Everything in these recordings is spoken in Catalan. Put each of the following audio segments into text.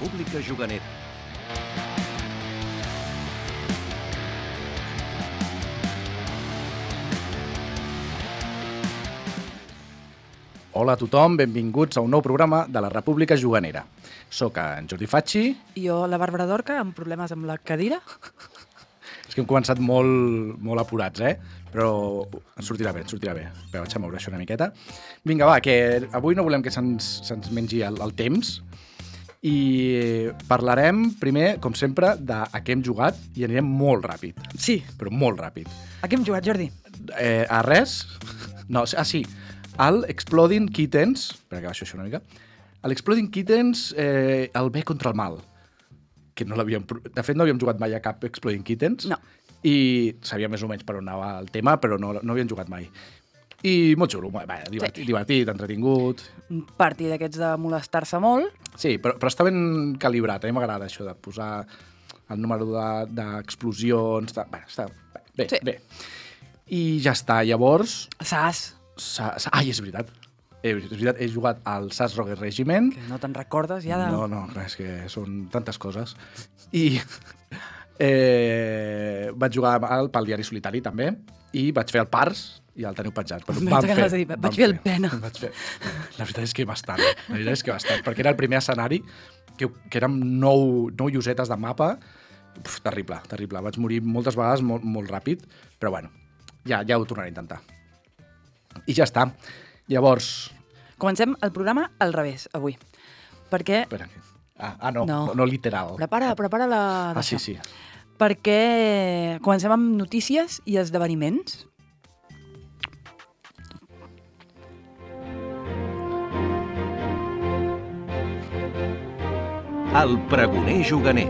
República Juganera. Hola a tothom, benvinguts a un nou programa de la República Juganera. Soc en Jordi Facci. I jo, la Bàrbara Dorca, amb problemes amb la cadira. És que hem començat molt apurats, Però ens sortirà bé, Però vaig a moure això una miqueta. Vinga, va, que avui no volem que se'ns mengi el temps i parlarem primer, com sempre, de a què hem jugat i anirem molt ràpid. Sí. Però molt ràpid. A què hem jugat, Jordi? A res? No, sí. Al Exploding Kittens, espera que baixo això una mica, l'Exploding Kittens, el bé contra el mal, que no l'havíem... De fet, no havíem jugat mai a cap Exploding Kittens. No. I sabia més o menys per on anava el tema, però no havíem jugat mai. I molt xulo, divertit, entretingut... Un partit d'aquests de molestar-se molt. Sí, però està ben calibrat, a mi m'agrada això de posar el número d'explosions... Està bé, Sí. bé. I ja està, llavors... Sas, Ai, és veritat. És veritat, he jugat al SAS Rogue Regiment. que no te'n recordes ja de... No, clar, és que són tantes coses. I vaig jugar pel diari solitari, també, i vaig fer el Pars, i el teniu penjat. Però Vaig fer el Pena. La veritat és que bastant, perquè era el primer escenari que érem 9 llosetes de mapa. Terrible. Vaig morir moltes vegades molt ràpid, però bueno, ja ho tornaré a intentar. I ja està. Llavors... Comencem el programa al revés, avui. Perquè... Espera. No literal. Prepara la... Sí. Perquè comencem amb notícies i esdeveniments. El pregoner juganer.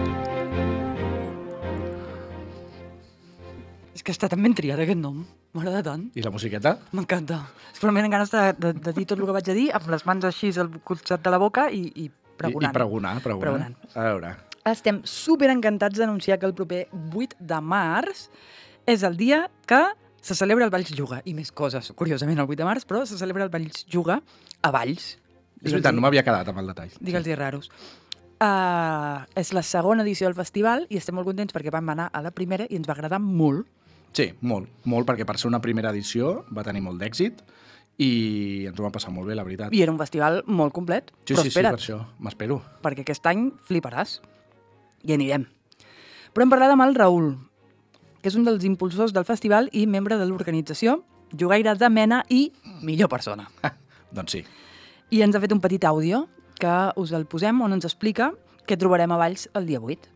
És que està tan ben triat aquest nom. M'agrada tant. I la musiqueta? M'encanta. Però m'he ganes de dir tot el que vaig a dir amb les mans així al costat de la boca i pregonant. I pregonant. A veure. Estem superencantats d'anunciar que el proper 8 de març és el dia que se celebra el Valls Juga. I més coses, curiosament, el 8 de març, però se celebra el Valls Juga a Valls. És veritat, no m'havia quedat amb el detall. Digue'ls-hi raros. És la segona edició del festival i estem molt contents perquè vam anar a la primera i ens va agradar molt. Sí, molt, perquè per ser una primera edició va tenir molt d'èxit i ens ho vam passar molt bé, la veritat. I era un festival molt complet, però Sí, espera't, per això, m'espero. perquè aquest any fliparàs. I anirem. Però hem parlat amb el Raül, que és un dels impulsors del festival i membre de l'organització, jugaire de mena i millor persona. Doncs sí. I ens ha fet un petit àudio que us el posem on ens explica què trobarem a Valls el dia 8.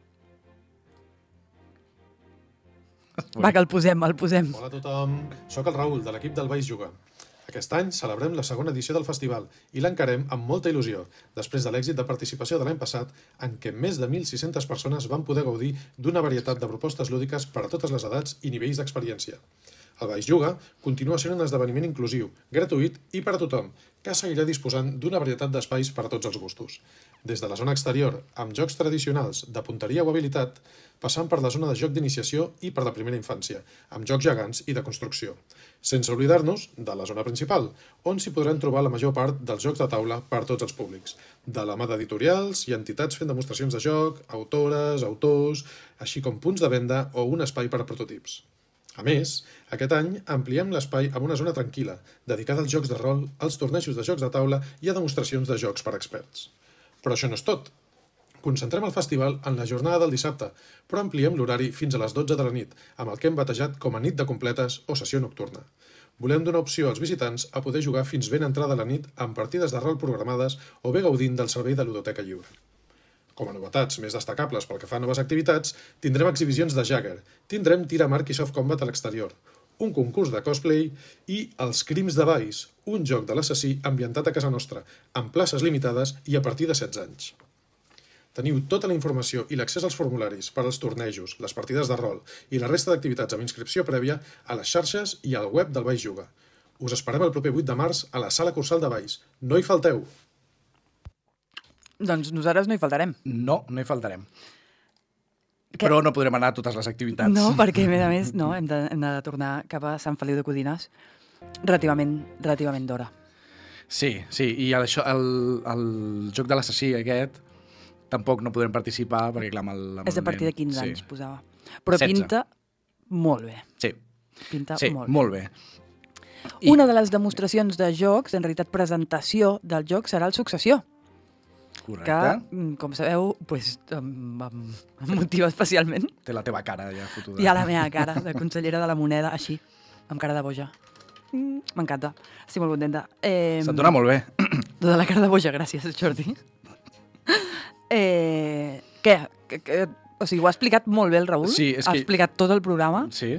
Va, que el posem. Hola a tothom, sóc el Raül, de l'equip del Valls Juga. Aquest any celebrem la segona edició del festival i l'encarem amb molta il·lusió, després de l'èxit de participació de l'any passat, en què més de 1.600 persones van poder gaudir d'una varietat de propostes lúdiques per a totes les edats i nivells d'experiència. El Valls Juga continua sent un esdeveniment inclusiu, gratuït i per a tothom, que seguirà disposant d'una varietat d'espais per a tots els gustos. Des de la zona exterior, amb jocs tradicionals de punteria o habilitat, passant per la zona de joc d'iniciació i per la primera infància, amb jocs gegants i de construcció. Sense oblidar-nos de la zona principal, on s'hi podran trobar la major part dels jocs de taula per a tots els públics, de la mà d'editorials i entitats fent demostracions de joc, autores, autors, així com punts de venda o un espai per a prototips. A més, aquest any ampliem l'espai amb una zona tranquil·la, dedicada als jocs de rol, als tornejos de jocs de taula i a demostracions de jocs per experts. Però això no és tot. Concentrem el festival en la jornada del dissabte, però ampliem l'horari fins a les 12 de la nit, amb el que hem batejat com a nit de completes o sessió nocturna. Volem donar opció als visitants a poder jugar fins ben entrada la nit amb partides de rol programades o bé gaudint del servei de ludoteca lliure. Com a novetats més destacables pel que fa a noves activitats, tindrem exhibicions de Jagger, tindrem tir amb arc i soft combat a l'exterior, un concurs de cosplay i els Crims de Valls, un joc de l'assassí ambientat a casa nostra, amb places limitades i a partir de 16 anys. Teniu tota la informació i l'accés als formularis per als tornejos, les partides de rol i la resta d'activitats amb inscripció prèvia a les xarxes i al web del Valls Juga. Us esperem el proper 8 de març a la Sala Cursal de Valls. No hi falteu! Doncs nosaltres no hi faltarem. No hi faltarem. Però no podrem anar a totes les activitats. No, perquè a més no, hem de tornar cap a Sant Feliu de Codines relativament d'hora. Sí, i això, el joc de l'assassí aquest tampoc no podrem participar, perquè clar, amb És a partir de 15 sí. anys, posava. Però 16. pinta molt bé. Sí, Pinta sí, molt bé. molt bé. Una de les demostracions de jocs, en realitat presentació del joc, serà el Successió, Correcte. que, com sabeu, pues, em motiva especialment. Té la teva cara ja fotuda. Hi ha la meva cara de consellera de la moneda, així, amb cara de boja. M'encanta, estic molt contenta. Se't dona molt bé. De la cara de boja, gràcies, Jordi. Què? O sigui, ho ha explicat molt bé el Raül? Sí, és ha que- explicat tot el programa? Sí.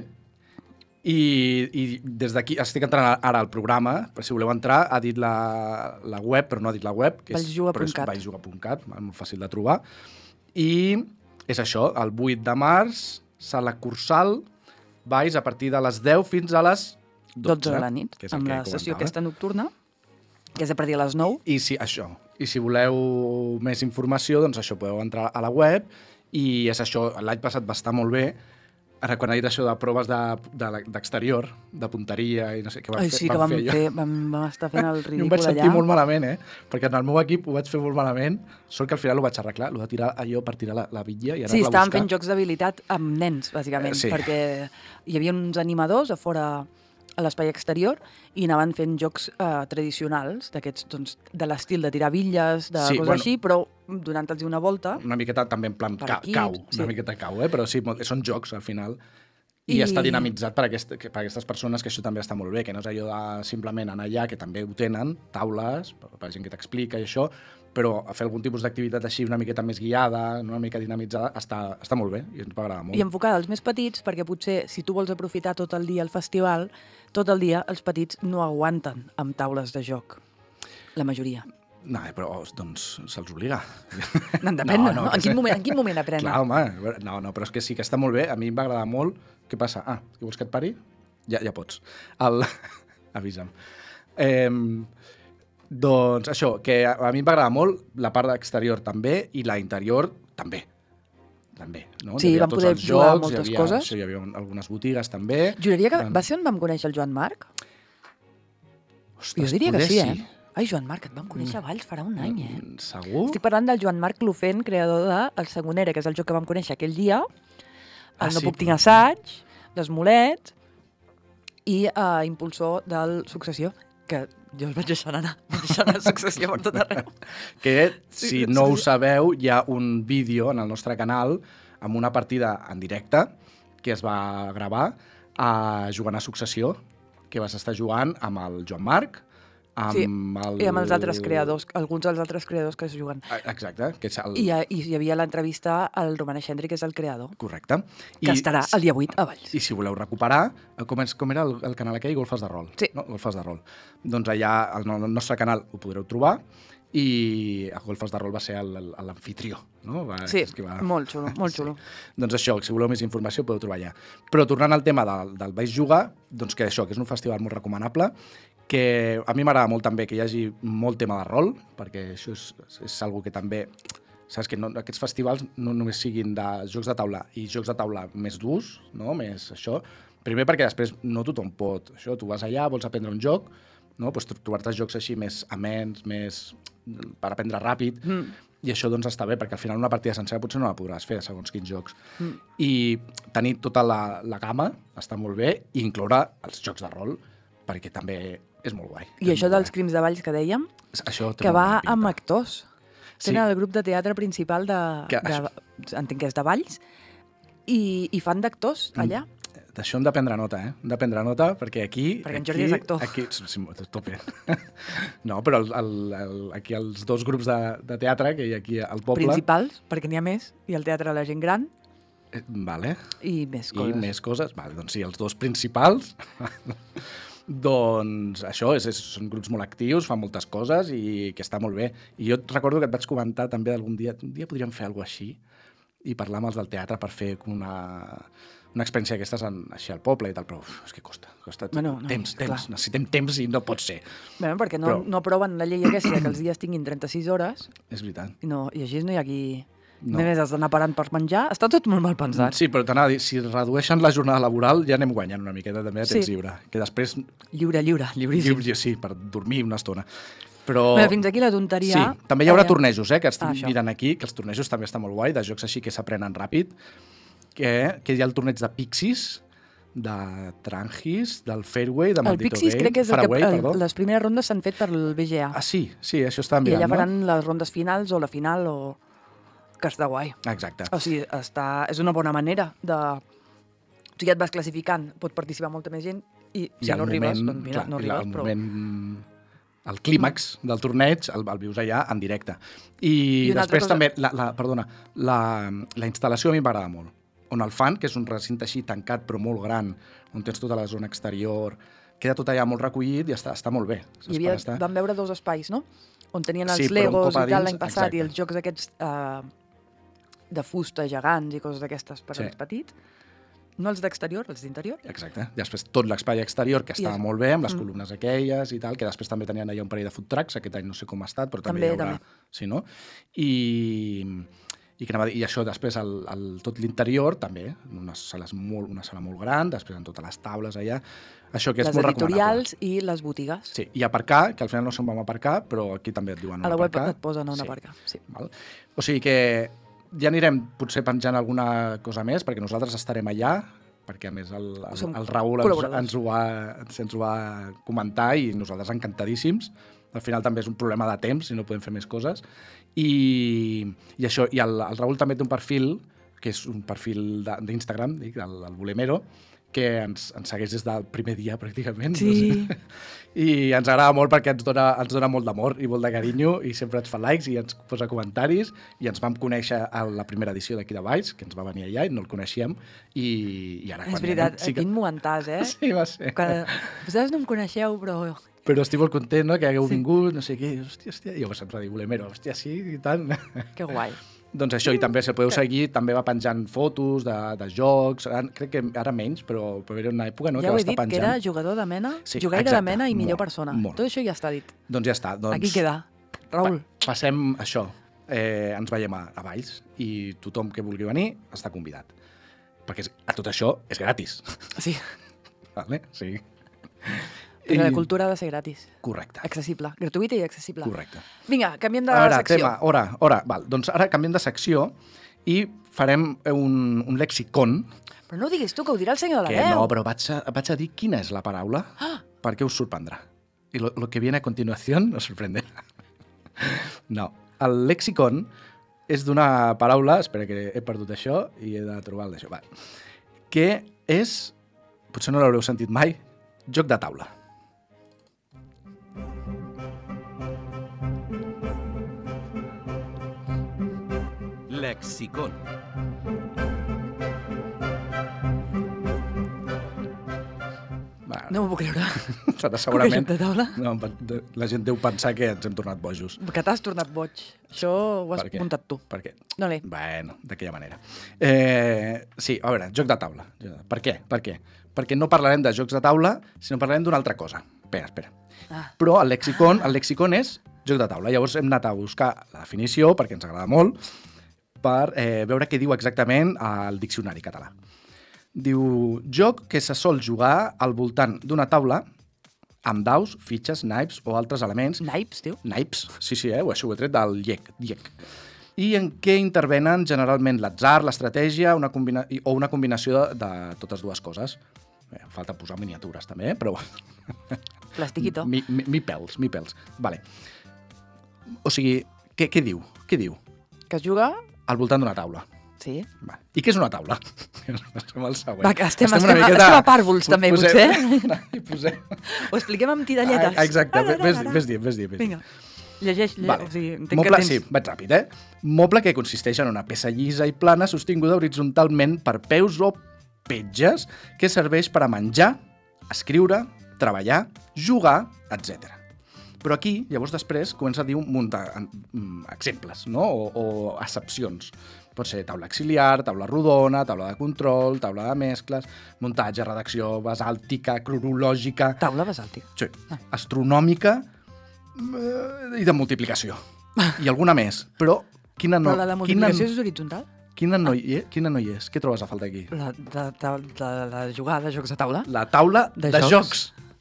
I des d'aquí estic entrant ara al programa, però si voleu entrar ha dit la web, però no ha dit la web, que és Valljuga.cat. Valljuga.cat, molt fàcil de trobar. I és això, el 8 de març, sala Cursal, Valls, a partir de les 10 fins a les 12 de la nit, que és el amb que la sessió comentava. aquesta nocturna, que és a partir de les 9. I sí, això. I si voleu més informació, doncs això, podeu entrar a la web i és això, l'any passat va estar molt bé. Ara, quan ha dit això de proves d'exterior, de punteria i no sé què Ai, sí, que vam estar fent el Jo em ridícul vaig sentir allà. molt malament, perquè en el meu equip ho vaig fer molt malament, sort que al final ho vaig arreglar, ho de tirar allò per tirar la bitlla i anar-la Sí, a estàvem buscar. fent jocs d'habilitat amb nens, bàsicament, Sí. perquè hi havia uns animadors a fora a l'espai exterior i anaven fent jocs tradicionals, d'aquests, doncs, de l'estil de tirar bitlles, de Sí, coses bueno. així, però donant-los una volta. Una miqueta també en plan Per cau, equips, una sí. miqueta cau, però sí, són jocs al final. I I- està dinamitzat per aquestes persones, que això també està molt bé, que no és allò de simplement anar allà, que també ho tenen, taules, per gent que t'explica i això, però fer algun tipus d'activitat així una miqueta més guiada, una mica dinamitzada, està molt bé i ens va agradar molt. I enfocada als més petits, perquè potser si tu vols aprofitar tot el dia el festival, tot el dia els petits no aguanten amb taules de joc. La majoria. No, però doncs se'ls obliga. N'han d'aprendre, no? que En quin moment aprenen? Clar, home, no, però és que sí que està molt bé, a mi em va agradar molt. Què passa? Que vols que et pari? Ja pots. Avisa'm. Doncs això, que a mi em va agradar molt, la part exterior també, i la interior també. També, no? Sí, Hi havia vam tots poder els jugar a jocs, moltes hi havia, coses. Això, hi havia algunes botigues també. Juraria que va ser on vam conèixer el Joan Marc? Ostres, Jo diria que poder sí, eh? Ai, Joan Marc, et vam conèixer a Valls farà un any, eh? Segur? Estic parlant del Joan Marc Lufent, creador de El Sangonera, que és el joc que vam conèixer aquell dia, el No sí, puc tinc assaig, d'Esmolet, i impulsor del Successió, que jo el vaig deixar anar, vaig deixar anar Successió per tot arreu. Que, si no ho sabeu, hi ha un vídeo en el nostre canal amb una partida en directe que es va gravar jugant a Successió, que vas estar jugant amb el Joan Marc, amb Sí, el... I amb els altres creadors, alguns dels altres creadors que es juguen. Exacte, que és el... I hi havia l'entrevista al Roman Eixendri, que és el creador, Correcte. que estarà el dia 8 a Valls. I si voleu recuperar, com era el canal aquell? Golfes de rol. Sí. No? Golfes de rol. Doncs allà al nostre canal ho podreu trobar i a Golfes de rol va ser l'anfitrió. No? Sí, És que molt xulo, molt xulo. Doncs això, si voleu més informació podeu trobar allà. Però tornant al tema del Valls Jugar, doncs que això, que és un festival molt recomanable, que a mi m'agrada molt també que hi hagi molt tema de rol, perquè això és algo que també... Saps que aquests festivals no només siguin de jocs de taula i jocs de taula més durs, no? Més això. Primer perquè després no tothom pot. Això, tu vas allà, vols aprendre un joc, no? Pues trobar-te jocs així més amens, més per aprendre ràpid, i això doncs està bé, perquè al final una partida sencera potser no la podràs fer, segons quins jocs. I tenir tota la gamma està molt bé, i incloure els jocs de rol, perquè també és molt guai. I això dels crims de Valls que dèiem, Això té que molt va bona pinta. amb actors. Sí. Tenen el grup de teatre principal entenc que és de Valls, i fan d'actors allà. D'això hem de prendre nota, eh? Hem de prendre nota, perquè aquí... Perquè en Jordi és actor. Aquí, sí, tope. No, però aquí els dos grups de teatre que hi ha aquí al poble... Principals, perquè n'hi ha més, i el teatre de la gent gran, Vale. i més I coses. més coses. Vale, doncs sí, els dos principals... Doncs això, són grups molt actius, fan moltes coses i que està molt bé. I jo et recordo que et vaig comentar també algun dia, un dia podríem fer alguna cosa així i parlar amb els del teatre per fer una experiència d'aquestes així al poble i tal, però és que costa Bueno, no, temps, clar. necessitem temps i no pot ser. Bé, perquè Però- no aproven la llei aquesta que els dies tinguin 36 hores És veritat. i així no hi ha qui... No. Només has d'anar parant per menjar. Està tot molt mal pensat. Sí, però t'anava a dir, si redueixen la jornada laboral ja anem guanyant una miqueta també de temps Sí. lliure, que després Lliure, lliuríssim. sí, per dormir una estona. Però... Bé, fins aquí la tonteria. Sí, també hi haurà tornejos, que estic això. mirant aquí, que els tornejos també estan molt guai, de jocs així que s'aprenen ràpid, que hi ha el torneig de Pixies, de Trangis, del Fairway, de El Maldito Pixies Game, crec que és Faraway, perdó. les primeres rondes s'han fet per el BGA. Ah, sí, això estava I mirant, allà faran les rondes finals o la final o... que està guai. Exacte. O sigui, és una bona manera de... O sigui, et vas classificant, pot participar molta més gent i si al no arribes, moment, doncs mira, no clar, arribes, però... El clímax del torneig el vius allà en directe. I una altra després cosa- també, la instal·lació a mi m'agrada molt. On el fan, que és un recinte així tancat però molt gran, on tens tota la zona exterior, queda tot allà molt recollit i està molt bé. Hi havia, vam veure dos espais, no? On tenien els Sí, però un Legos cop a i tal dins, l'any passat exacte. i els jocs aquests de fusta gegants i coses d'aquestes per Sí. als petits. No els d'exterior, els d'interior. Exacte. Després tot l'espai exterior, que estava I- molt bé, amb les columnes aquelles i tal, que després també tenien allà un parell de food trucks, aquest any no sé com ha estat, però també, També, hi haurà... també. Sí, no? I això després, tot l'interior, també, una sala molt gran, després amb totes les taules allà, això que és Les molt recomanable. editorials i les botigues. Sí, i aparcar, que al final no se'n vam aparcar, però aquí també et diuen on A la web aparcar. et posen on Sí. aparcar. Sí. Val? O sigui que ja anirem potser penjant alguna cosa més, perquè nosaltres estarem allà, perquè a més Som el Raül col·laboradors. ens ho va comentar i nosaltres encantadíssims. Al final també és un problema de temps i no podem fer més coses. I això, i el Raül també té un perfil, que és un perfil d'Instagram, el Bulemero, que ens segueix des del primer dia, pràcticament. Sí. I ens agrada molt perquè ens dona molt d'amor i molt de carinyo i sempre ens fa likes i ens posa comentaris i ens vam conèixer a la primera edició d'aquí de Valls, que ens va venir allà i no el coneixíem i ara... És veritat, quin momentàs, eh? Sí, va ser. Que vosaltres no em coneixeu, però... Però estic molt content, no?, que hagueu vingut, no sé què, hòstia, i llavors ens va dir, Bulemero, hòstia, sí, i tant. Que guai. Doncs això, i també, si el podeu seguir, també va penjant fotos de jocs, crec que ara menys, però era una època, no?, Ja que ho va he estar dit, que penjant. era jugador de mena, Sí, jugaire de exacte, mena i millor molt, persona. molt. Tot això ja està dit. Doncs ja està. Doncs, Aquí queda. Raül, Passem això. Ens veiem a Valls i tothom que vulgui venir està convidat. Perquè a tot això és gratis. sí, Vale? Sí. perquè la cultura ha de ser gratis. Correcte. Accessible, gratuïta i accessible. Correcte. Vinga, canviem de A veure, secció. tema, hora. Val. Doncs ara canviem de secció i farem un lexicon. Però no ho diguis tu, que ho dirà el senyor de Que la veu. no, però vaig a dir quina és la paraula perquè us sorprendrà. I lo que viene a continuación os sorprenderà. No, el lexicon és d'una paraula, espera que he perdut això i he de trobar el d'això, va, que és, potser no l'haureu sentit mai, joc de taula. Lexicón. Va, No m'ho puc creure. serà segurament... joc de taula? No, la gent deu pensar que ens hem tornat bojos. Que t'has tornat boig. Això ho has Per què? muntat tu. Per què? No l'he. Bueno, d'aquella manera. Sí, a veure, joc de taula. Per què? Perquè no parlarem de jocs de taula, sinó parlarem d'una altra cosa. Espera. Ah. Però el lexicon és joc de taula. Llavors hem anat a buscar la definició, perquè ens agrada molt, per veure què diu exactament el diccionari català. Diu, joc que se sol jugar al voltant d'una taula amb daus, fitxes, naips o altres elements. Naipes, tio. Naips, sí, això ho he tret del IEC. I en què intervenen generalment l'atzar, l'estratègia o una combinació de totes dues coses. Falta posar miniatures també, però... Plastiquito. Mi pèls. Vale. O sigui, què diu? Que es juga... Al voltant d'una taula. Sí. Va. I què és una taula? Som al següent. Va, que estem una miqueta- a pàrvols, també, potser. Posem... Ho expliquem amb tiralletes. Exacte, ves dir. Vinga, llegeix. Vale. O sigui, entenc Moble, que tens... sí, vaig ràpid, Moble que consisteix en una peça llisa i plana sostinguda horitzontalment per peus o petges que serveix per a menjar, escriure, treballar, jugar, etc. Però aquí, llavors després, comença a dir un munt d'exemples, no? O accepcions. Pot ser taula auxiliar, taula rodona, taula de control, taula de mescles, muntatge, redacció, basàltica, cronològica... Taula basàltica. Sí, astronòmica i de multiplicació. I alguna més. Però quina no... Però la de multiplicació és horitzontal? Quina no hi és? Què trobes a faltar aquí? La de jugar de jocs de taula? La taula de jocs.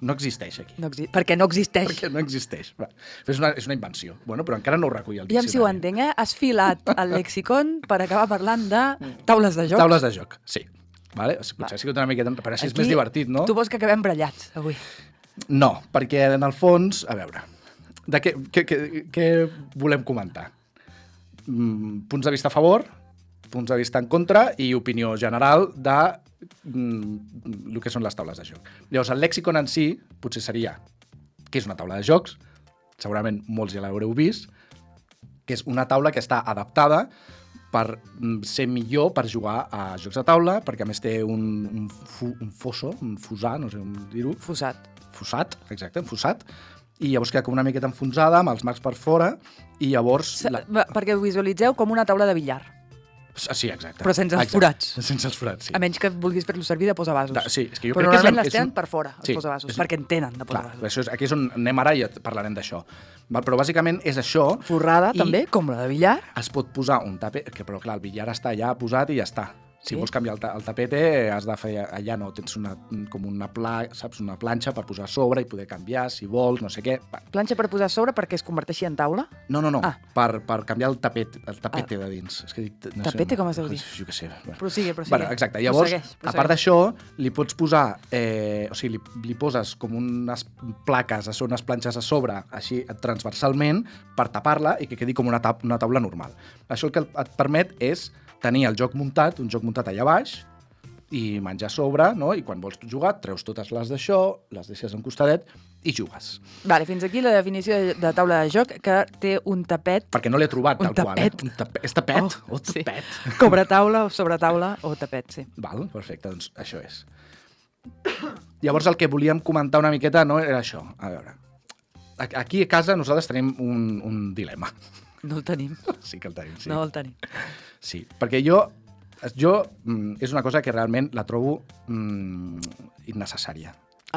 No existeix aquí. Perquè no existeix. Perquè no existeix. Va. És una invenció. Bueno, però encara no ho recull el Ja si ho entenc, Has filat el lexicon per acabar parlant de taules de jocs. Taules de joc, sí. Vale? Potser ha sigut una miqueta... Però així és més divertit, no? Tu vols que acabem brallats, avui? No, perquè en el fons... A veure, què volem comentar? Punts de vista a favor, punts de vista en contra i opinió general de el que són les taules de joc. Llavors, el lèxicon en si potser seria què és una taula de jocs, segurament molts ja l'haureu vist, que és una taula que està adaptada per ser millor per jugar a jocs de taula, perquè a més té un fosar, no sé com dir-ho. Fossat, exacte, fossat. I llavors queda com una miqueta enfonsada, amb els marcs per fora, i llavors... Perquè ho visualitzeu com una taula de billar. Sí, exacte. Però sense els forats. Sense els forats, sí. A menys que vulguis fer-lo servir de posavasos. Sí, és que jo però crec que normalment les tenen per fora, els posavasos, perquè en tenen de posavasos. Clar, aquí és on anem ara i parlarem d'això. Però bàsicament és això. Forrada, també, com la de billar. Es pot posar un tapet, però clar, el billar està ja posat i ja està. Si vols canviar el tapete, has de fer... Allà no, tens una planxa per posar a sobre i poder canviar, si vols, no sé què. Planxa per posar a sobre perquè es converteixi en taula? No. Per canviar el tapete de dins. És que dic, no tapete, sé, com es deu dir? Jo què sé. Prosigue. Bueno, exacte. Llavors, a part d'això, li pots posar... o sigui, li poses com unes plaques, unes planxes a sobre, així transversalment, per tapar-la i que quedi com una taula normal. Això el que et permet és tenir el joc muntat, un joc muntat allà baix, i menjar a sobre, no? I quan vols jugar, treus totes les d'això, les deixes en costadet i jugues. Vale, fins aquí la definició de taula de joc, que té un tapet... Perquè no l'he trobat tal qual. És tapet? Sí. Tapet. Cobretaula o sobretaula o tapet, sí. Val, perfecte, doncs això és. Llavors el que volíem comentar una miqueta no era això. A veure, aquí a casa nosaltres tenim un dilema. No el tenim. Sí que el tenim, sí. No el tenim. Sí, perquè jo és una cosa que realment la trobo innecessària.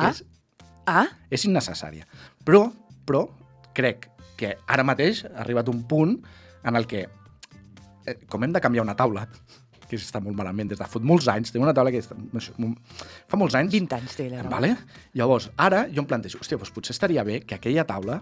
És innecessària. Però crec que ara mateix ha arribat un punt en el que, com hem de canviar una taula, que està molt malament des de fa molts anys, tenim una taula que fa molts anys... 20 anys té, la vale? Llavors, ara jo em plantejo, hòstia, doncs potser estaria bé que aquella taula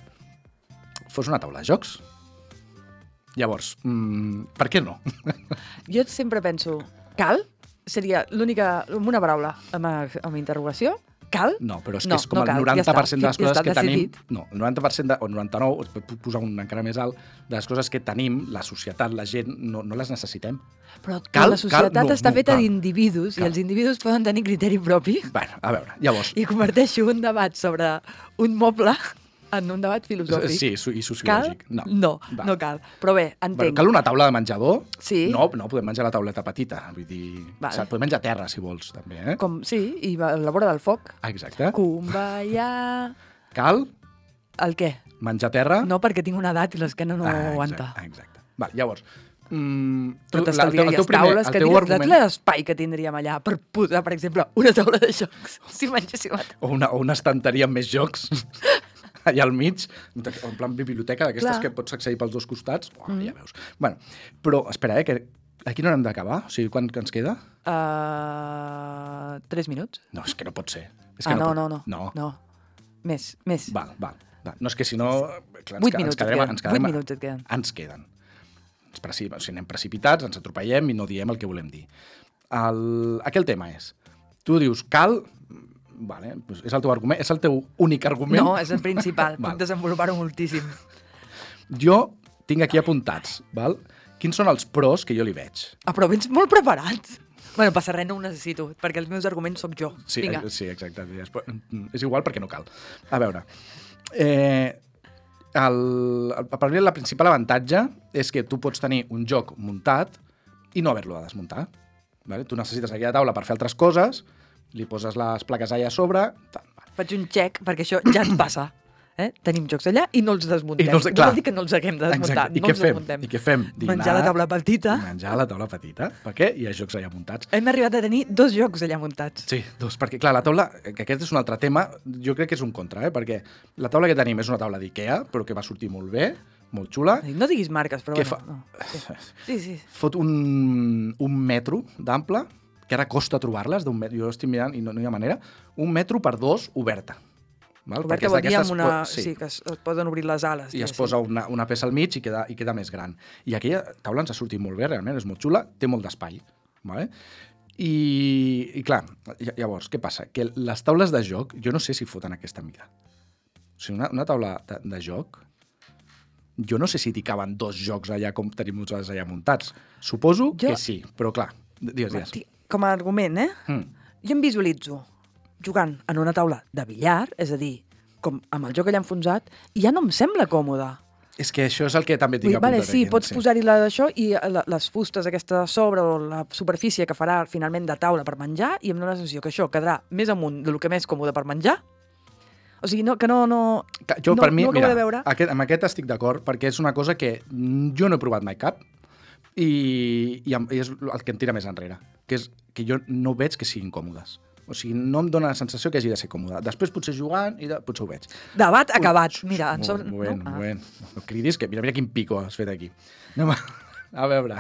fos una taula de jocs. Llavors, per què no? Jo sempre penso, cal? Seria l'única, amb una paraula, amb interrogació, cal? No, però és que és com el 90% de les coses que tenim... No, el 90% o el 99%, puc posar un encara més alt, de les coses que tenim, la societat, la gent, no les necessitem. Però la societat està feta d'individus, i els individus poden tenir criteri propi. Bueno, a veure, llavors... I converteixo un debat sobre un moble en un debat filosòfic. Sí, i sociològic. Cal? No cal. Però bé, entenc. Bueno, cal una taula de menjador? Sí. No, podem menjar la tauleta petita. Vull dir, podem menjar terra, si vols, també, eh? Sí, i a la vora del foc. Exacte. Kumbaya. Cal? El què? Menjar terra? No, perquè tinc una edat i l'esquena no aguanta. Exacte. Va, llavors... Però t'estalviaries taules que tindries l'espai que tindríem allà per posar, per exemple, una taula de jocs, si mengéssim a taula. O una estanteria amb més jocs allà al mig, en plan biblioteca d'aquestes que pots accedir pels dos costats. Ja veus. Bueno, però espera, que aquí no hem d'acabar? O sigui, quan ens queda? 3 minuts. No, és que no pot ser. No. Més. Val. No, és que si no... 8 minuts et queden. Ens queden. Si anem precipitats, ens atropellem i no diem el que volem dir. Aquí el tema és, tu dius cal, vale, doncs és el teu argument, és el teu únic argument. No, és el principal, puc desenvolupar-ho moltíssim. Jo tinc aquí apuntats, val? Quins són els pros que jo li veig? Però vens molt preparats. Bueno, passa res, no ho necessito, perquè els meus arguments sóc jo. Sí, exacte. És igual perquè no cal. A veure, per mi el principal avantatge és que tu pots tenir un joc muntat i no haver-lo de desmuntar. Vale? Tu necessites aquella taula per fer altres coses, li poses les plaques allà a sobre... Faig un check, perquè això ja ens passa. Tenim jocs allà i no els desmuntem. No vol dir que no els haguem de desmuntar. I què fem? Dinar, menjar la taula petita. Menjar la taula petita, perquè hi ha jocs allà muntats. Hem arribat a tenir 2 jocs allà muntats. Sí, 2, perquè clar, la taula, que aquest és un altre tema, jo crec que és un contra, perquè la taula que tenim és una taula d'Ikea, però que va sortir molt bé, molt xula. No diguis marques, però bueno. Sí. Fot un metro d'ample que ara costa trobar-les, jo estic mirant i no hi ha manera, 1 metro per 2 oberta. Val? Oberta vol dir amb una... Sí, que es poden obrir les ales. I es posa una peça al mig i queda més gran. I aquella taula ens ha sortit molt bé, realment, és molt xula, té molt d'espai. Vale? I clar, llavors, què passa? Que les taules de joc, jo no sé si foten aquesta mida. O sigui, una taula de joc, jo no sé si t'hi caben 2 jocs allà com tenim nosaltres allà muntats. Suposo que sí, però clar, digues. Com a argument, jo em visualitzo jugant en una taula de billar, és a dir, com amb el joc allà enfonsat, i ja no em sembla còmode. És que això és el que també tinc apuntat aquí. Sí, pots posar-hi d'això i les fustes aquesta a sobre o la superfície que farà finalment de taula per menjar i em dóna la sensació que això quedarà més amunt del que més còmode per menjar. O sigui, per mi, mira, de veure. Amb aquest estic d'acord, perquè és una cosa que jo no he provat mai cap i és el que em tira més enrere, que és que jo no veig que siguin còmodes. O sigui, no em dóna la sensació que hagi de ser còmode. Després potser jugant i potser ho veig. Debat acabat. Mira, no cridis, que mira quin pico has fet aquí. Anem a veure.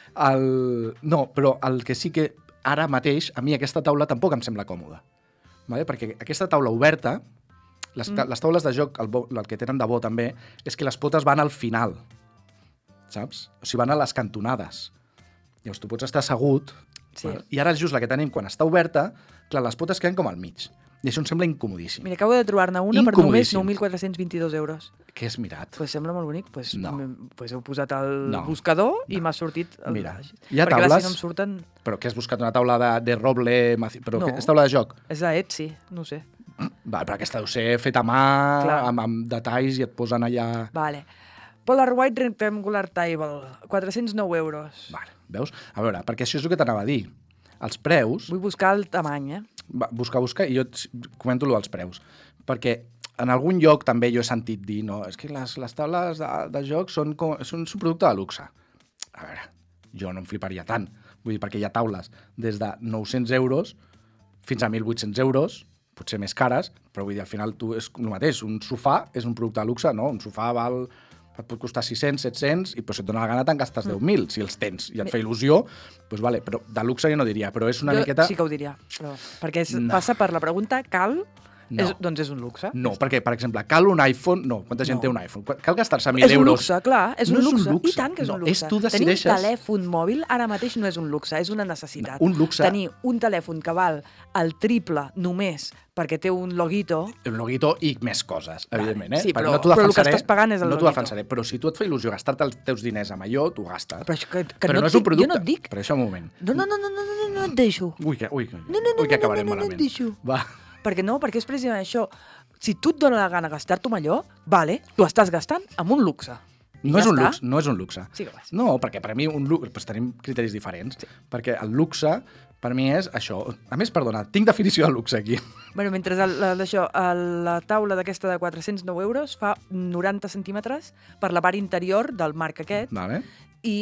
No, però el que sí que ara mateix, a mi aquesta taula tampoc em sembla còmoda. Vale? Perquè aquesta taula oberta, les taules de joc, el que tenen de bo també, és que les potes van al final, saps? O sigui, van a les cantonades. Llavors, tu pots estar assegut, i ara és just la que tenim quan està oberta, clar, les potes queden com al mig. I això em sembla incomodíssim. Mira, acabo de trobar-ne una per només 9.422 euros. Què has mirat? Pues sembla molt bonic. Pues heu posat al buscador i m'ha sortit... Mira, hi ha taules... Perquè si no em surten... Però què has buscat? Una taula de roble... Però és taula de joc? És d'Etsy, no ho sé. Va, però aquesta deu ser feta a mà, amb detalls, i et posen allà... Vale. Polar White Rectangular Table, 409 euros. Vale, veus? A veure, perquè això és el que t'anava a dir. Els preus... Vull buscar el tamany, Va, busca, i jo comento els preus. Perquè en algun lloc també jo he sentit dir, no, és que les taules de joc són un producte de luxe. A veure, jo no em fliparia tant. Vull dir, perquè hi ha taules des de 900 euros fins a 1.800 euros, potser més cares, però vull dir, al final és el mateix. Un sofà és un producte de luxe, no? Un sofà et pot costar 600, 700, i si et dona la gana te'n gastes 10.000, si els tens, i et fa il·lusió, doncs vale, però de luxe jo no diria, però és una miqueta... Sí que ho diria, perquè passa per la pregunta, cal... Doncs és un luxe. No, perquè, per exemple, cal un iPhone... No, quanta gent té un iPhone? Cal gastar-se 1.000 euros... És un luxe, clar, és un luxe. I tant que és un luxe. És tu decideixes... Tenir un telèfon mòbil ara mateix no és un luxe, és una necessitat. Un luxe... Tenir un telèfon que val el triple només perquè té un loguito... Un loguito i més coses, evidentment, Sí, però el que estàs pagant és el loguito. No t'ho defensaré, però si tu et fa il·lusió gastar-te els teus diners amb allò, t'ho gastes. Però no és un producte. Jo no et dic... Però això un moment. No et deixo. Ui, que acabarem malament. No et deixo. Va. Perquè és precisament això. Si tu et dona la gana gastar-t'ho amb allò, vale, t'ho estàs gastant amb un luxe. No és un luxe. Sí que ho és. No, perquè per a mi tenim criteris diferents. Sí. Perquè el luxe, per mi, és això. A més, perdona, tinc definició de luxe aquí. Bueno, mentre la taula d'aquesta de 409 euros fa 90 centímetres per la part interior del marc aquest. Vale. I...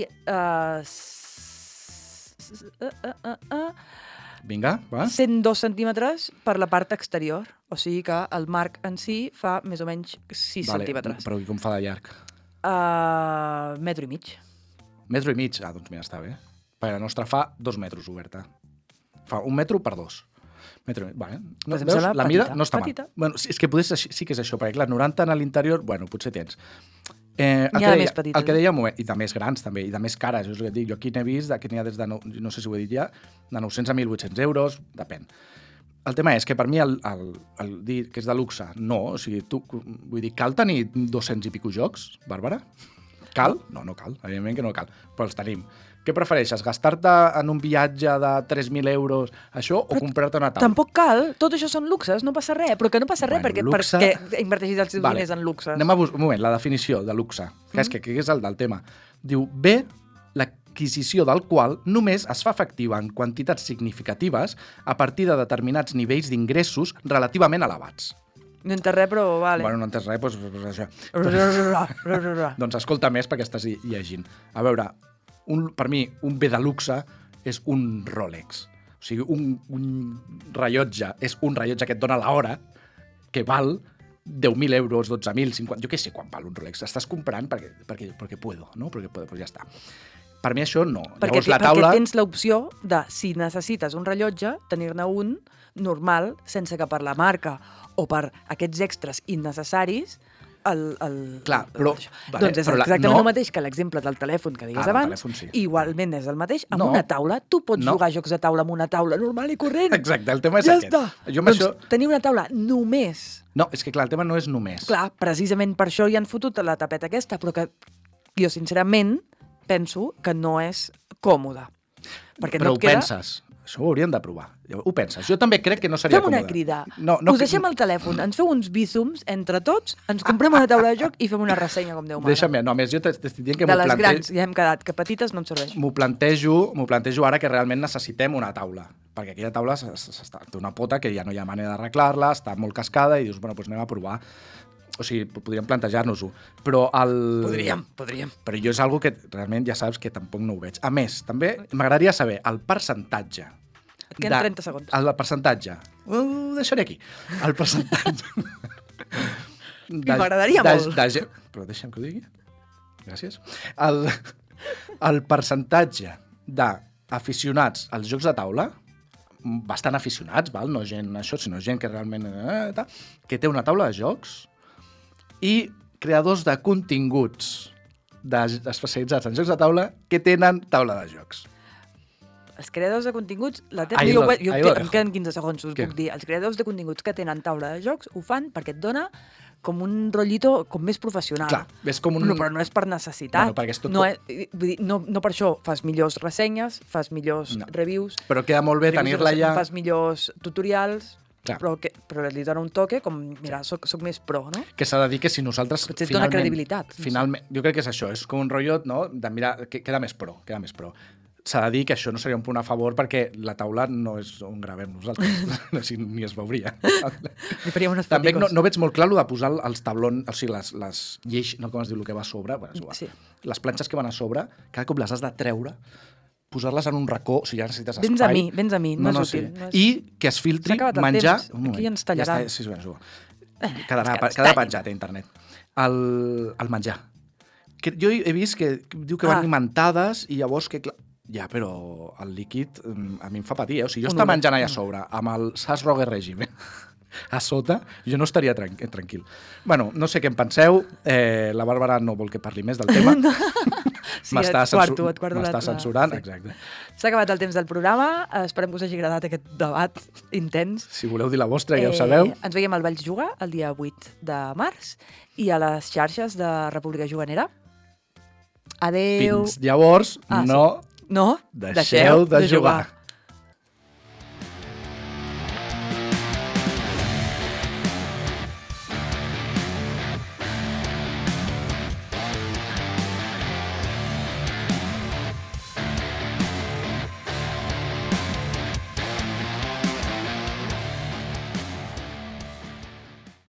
Vinga, va. 102 centímetres per la part exterior. O sigui que el marc en si fa més o menys 6 centímetres. Però com fa de llarg? Metro i mig. Metro i mig? Doncs mira, està bé. Perquè la nostra fa 2 metres oberta. Fa 1 metro per 2. Vale. No, veus? La mida no està mal. Bueno, és que potser sí que és això, perquè clar, 90 a l'interior, bueno, potser tens. N'hi ha de més petites. El que deia, i de més grans també, i de més cares, és el que et dic. Jo aquí n'he vist que n'hi ha des de, no sé si ho he dit ja, de 900 a 1.800 euros, depèn. El tema és que per mi el dir que és de luxe, no. O sigui, vull dir, cal tenir 200 i pico jocs, Bàrbara? Cal? No cal, evidentment que no cal, però els tenim. Què prefereixes, gastar-te en un viatge de 3.000 euros això o comprar-te una taula? Tampoc cal, tot això són luxes, no passa res, però que no passa res perquè inverteixis els teus diners en luxes. Anem a un moment, la definició de luxe, que és el del tema. Diu, bé, l'adquisició del qual només es fa efectiva en quantitats significatives a partir de determinats nivells d'ingressos relativament elevats. No entès res, però vale. Bueno, no entès res, doncs això. Doncs escolta més perquè estàs llegint. A veure, per mi, un bé de luxe és un Rolex. O sigui, un rellotge és un rellotge que et dona l'hora que val 10.000 euros, 12.000, 50... Jo què sé quan val un Rolex. Estàs comprant perquè puedo, no? Perquè puedo, pues ja està. Per mi això no. Perquè, Llavors, la taula... perquè tens l'opció de, si necessites un rellotge, tenir-ne un normal, sense que per la marca o per aquests extras innecessaris Clar, però... Doncs és exactament el mateix que l'exemple del telèfon que digues abans. Telèfon, sí. Igualment és el mateix. Amb una taula, tu pots jugar a jocs de taula amb una taula normal i corrent. Exacte, el tema és aquest. Ja està. Doncs tenir una taula només... No, és que clar, el tema no és només. Clar, precisament per això hi han fotut la tapeta aquesta, però que jo sincerament penso que no és còmode. Perquè però no et queda... penses. Això ho hauríem de provar. Ho penses. Jo també crec que no seria còmode. Fem una crida. No, us deixem el telèfon, ens feu uns bízums entre tots, ens comprem una taula de joc i fem una ressenya com Déu mana. Deixa'm, no, a més, jo t'estic dient que de les grans ja hem quedat, que petites no em serveix. M'ho plantejo ara que realment necessitem una taula, perquè aquella taula té una pota que ja no hi ha manera d'arreglar-la, està molt cascada i dius, bueno, doncs anem a provar. O sigui, podríem plantejar-nos-ho. Però Podríem. Però jo és algo que realment ja saps que tampoc no ho veig. A més, també m'agradaria saber el percentatge. Et queden 30 segons. El percentatge. Ho deixaré aquí. El percentatge. M'agradaria molt. Però deixa'm que ho digui. Gràcies. El percentatge d'aficionats als jocs de taula, bastant aficionats, val? No gent això, sinó gent que realment... que té una taula de jocs i creadors de continguts especialitzats en jocs de taula que tenen taula de jocs. Els creadors de continguts... Em queden 15 segons, us puc dir. Els creadors de continguts que tenen taula de jocs ho fan perquè et dona com un rotllito com més professional. Clar, és com un... No, però no és per necessitat. Bueno, perquè és tot... no per això fas millors ressenyes, fas millors reviews... Però queda molt bé tenir-la ja... Fas millors tutorials... Clar. Però li dona un toque com, mira, soc més pro, no? Que s'ha de dir que si nosaltres Potser et dona credibilitat. Finalment, jo crec que és això, és com un rotllo, no?, de mirar, que queda més pro. S'ha de dir que això no seria un punt a favor perquè la taula no és on gravem nosaltres, ni es veuria. Li faríem unes també foticos. no veig molt clar de posar els tablons, o sigui, les lleis, no com es diu el que va a sobre, sí. Les planxes que van a sobre, cada cop les has de treure, posar-les en un racó, o sigui, ja necessites espai. Vens a mi, no és útil. Sí. I que es filtri menjar... Aquí ens tallaran. Sí, quedarà penjat a internet. El menjar. Jo he vist que diu que van inventades i llavors que... Ja, però el líquid a mi em fa patir, O sigui, jo està menjant allà a sobre amb el Sas Roger Regime a sota, jo no estaria tranquil. Bueno, no sé què en penseu. La Bàrbara no vol que parli més del tema. Sí, m'està m'està censurant. Sí. Exacte. S'ha acabat el temps del programa. Esperem que us hagi agradat aquest debat intens. Si voleu dir la vostra, ja ho sabeu. Ens veiem al Valls Juga el dia 8 de març i a les xarxes de República Juganera. Adeu. Fins llavors, no deixeu de jugar.